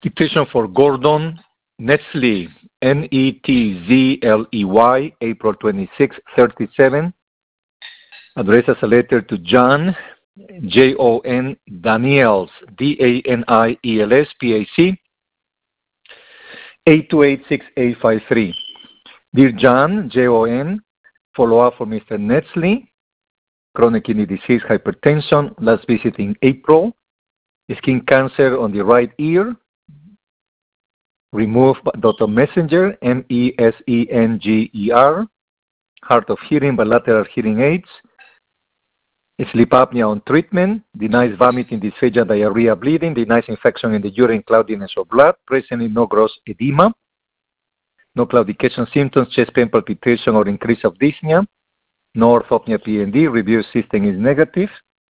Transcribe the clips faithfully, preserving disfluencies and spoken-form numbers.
Dictation for Gordon Netzley, N E T Z L E Y, April twenty-sixth, thirty-seven. Address as a letter to John, J O N Daniels, D A N I E L S, P A C, eight two eight six eight five three. Dear John, J O N, follow-up for Mister Netzley, chronic kidney disease, hypertension, last visit in April, skin cancer on the right ear, removed by Doctor Messenger, M E S E N G E R, hard of hearing, bilateral hearing aids, sleep apnea on treatment, denies vomiting, dysphagia, diarrhea, bleeding, denies infection in the urine, cloudiness of blood, presently no gross edema, no claudication symptoms, chest pain, palpitation, or increase of dyspnea, no orthopnea P N D, review system is negative.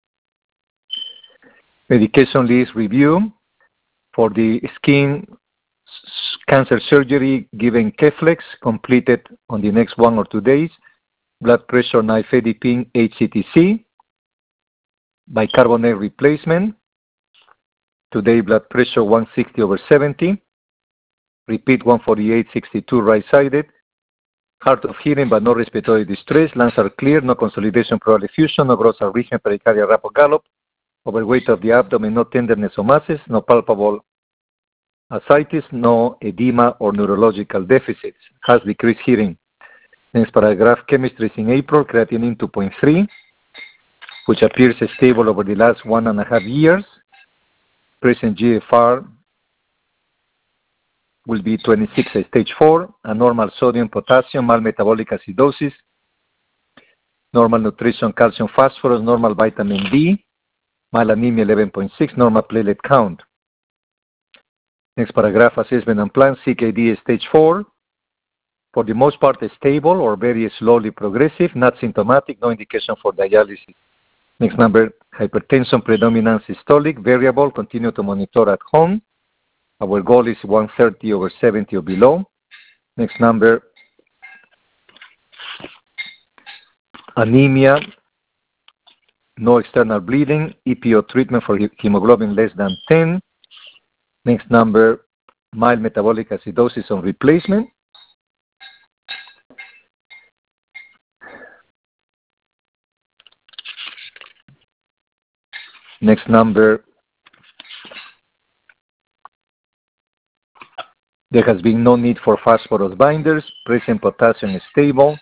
Medication list review for the skin cancer surgery given Keflex, completed on the next one or two days. Blood pressure nifedipine H C T C. Bicarbonate replacement. Today blood pressure one sixty over seventy. Repeat one forty-eight sixty-two right-sided. Hard of hearing but no respiratory distress. Lungs are clear, no consolidation, pleural effusion, no gross region, pericardial rapid gallop. Overweight of the abdomen, no tenderness or masses, no palpable ascites, no edema or neurological deficits. Has decreased hearing. Next paragraph, chemistry is in April, creatinine two point three, which appears stable over the last one and a half years. Present G F R will be twenty-six at stage four, and normal sodium, potassium, mild metabolic acidosis, normal nutrition, calcium, phosphorus, normal vitamin D, mild anemia eleven point six, normal platelet count. Next paragraph, assessment and plan, C K D stage four. For the most part, stable or very slowly progressive, not symptomatic, no indication for dialysis. Next number, hypertension, predominant systolic, variable, continue to monitor at home. Our goal is one thirty over seventy or below. Next number, anemia, no external bleeding, E P O treatment for hemoglobin less than ten. Next number, mild metabolic acidosis on replacement. Next number, there has been no need for phosphorus binders. Present potassium is stable.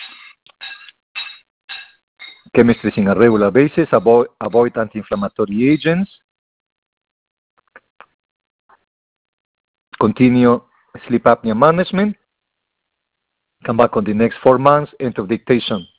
Chemistry is in a regular basis. Avoid, avoid anti-inflammatory agents. Continue sleep apnea management. Come back on the next four months. End of dictation.